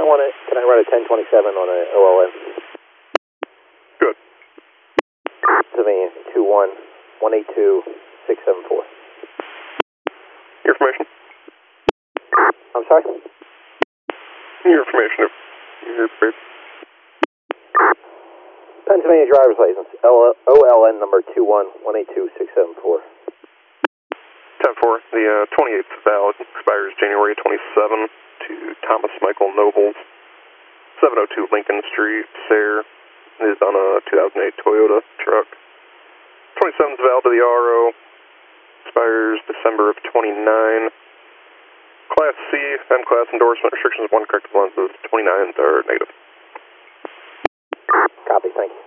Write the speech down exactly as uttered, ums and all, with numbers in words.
I want to, can I run a ten twenty-seven on a O L N? Good. Pennsylvania, two one one eight two six seven four. Your information? I'm sorry? Your information. Your brief. Pennsylvania driver's license, O L N number two one one eight two six seven four. ten four, the uh, twenty-eighth valid, expires January twenty-seventh to Thomas Michael Nobles, seven oh two Lincoln Street, Sayre, is on a two thousand eight Toyota truck. twenty-seventh valid to the R O, expires December of twenty-nine. Class C, M-Class endorsement, restrictions, one corrective lenses, twenty-nines are negative. Copy, thank you.